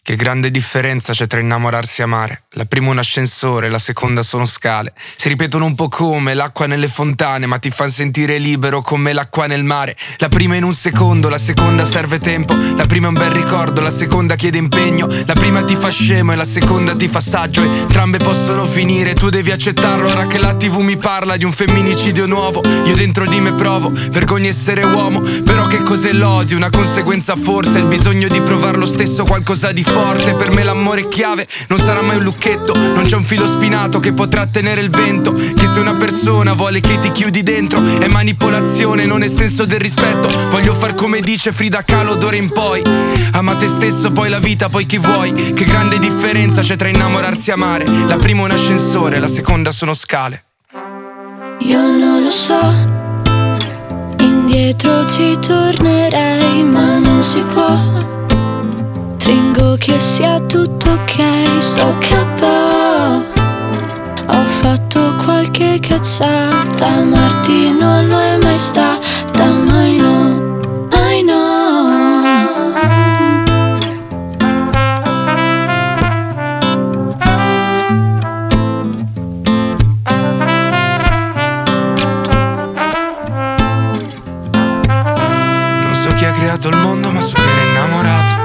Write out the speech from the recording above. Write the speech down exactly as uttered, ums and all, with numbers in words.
Che grande differenza c'è tra innamorarsi e amare. La prima è un ascensore, la seconda sono scale. Si ripetono un po' come l'acqua nelle fontane, ma ti fan sentire libero come l'acqua nel mare. La prima in un secondo, la seconda serve tempo. La prima è un bel ricordo, la seconda chiede impegno. La prima ti fa scemo e la seconda ti fa saggio. Entrambe possono finire, tu devi accettarlo. Ora che la tivù mi parla di un femminicidio nuovo, io dentro di me provo vergogna essere uomo. Però che cos'è l'odio? Una conseguenza forse, il bisogno di provare lo stesso qualcosa di forte. Per me l'amore è chiave, non sarà mai un lucchetto. Non c'è un filo spinato che potrà tenere il vento. Che se una persona vuole che ti chiudi dentro è manipolazione, non è senso del rispetto. Voglio far come dice Frida Kahlo d'ora in poi. Ama te stesso, poi la vita, poi chi vuoi. Che grande differenza c'è tra innamorarsi e amare. La prima è un ascensore, la seconda sono scale. Io non lo so, indietro ci tornerei, ma non si può. Fingo che sia tutto ok, sto capo. Ho fatto qualche cazzata, amarti non lo è mai stata, mai no, mai no. Non so chi ha creato il mondo, ma so che era innamorato.